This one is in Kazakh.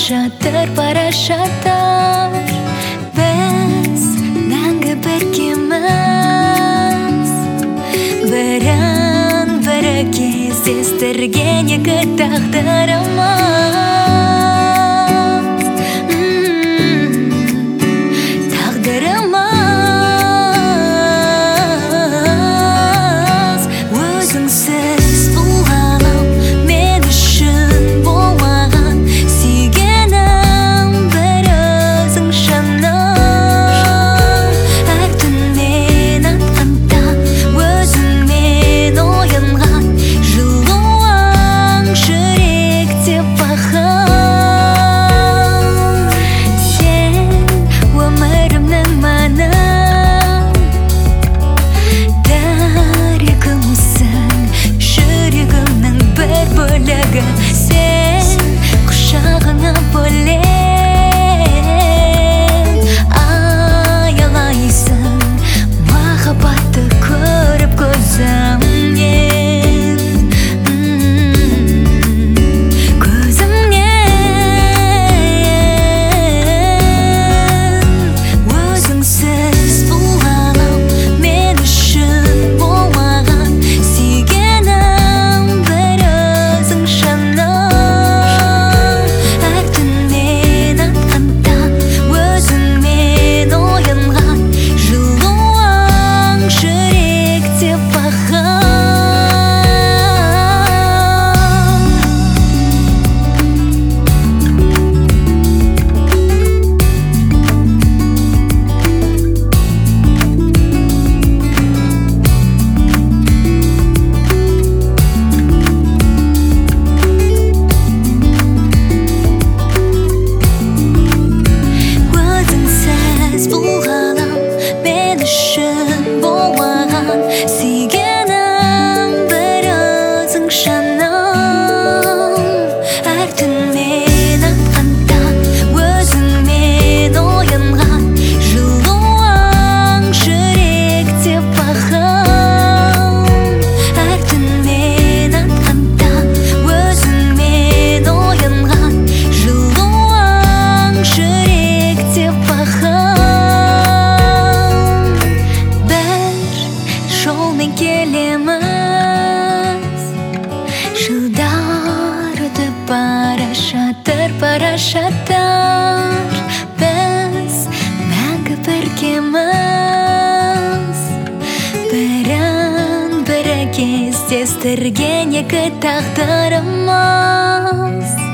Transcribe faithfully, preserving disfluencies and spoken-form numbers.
Шатыр бара шатыр Біз мәңгі біргеміз Бірін-бірі кездестірген екі тағдырымыз Тағдырымыз Өзіңсіз бұл ғалам мен үшін болмаған Сүйгенім бір өзің жаным Әр түн мен атқан таң өзіңмен оянған Жылуың жүректе бақыт Сен өмірімнің мәні Жүрегімнің бір бөлігі Сен құшағыңа бөлен Аялайсың махаббатты көріп көзімнен Көзімнен Өзіңсіз бұл ғалам мен үшін болмаған Сүйгенім бір өзің жаным Әр түн мен атқан таң өзіңмен оянған Жылуың жүректе бақыт Өзіңсіз бұл ғалам мен үшін болмаған Сүйгенім бір өзің жаным Әр түн мен атқан таң өзіңмен оянған Жылуың жүректе бақыт Әр түн мен атқан таң өзіңмен оянған Жылуың жүректе бақыт Бір жолмен келеміз Жылдар өтіп бара жатыр, бара жатыр Біз мәңгі біргеміз Бірін-бірі кездестірген екі тағдырымыз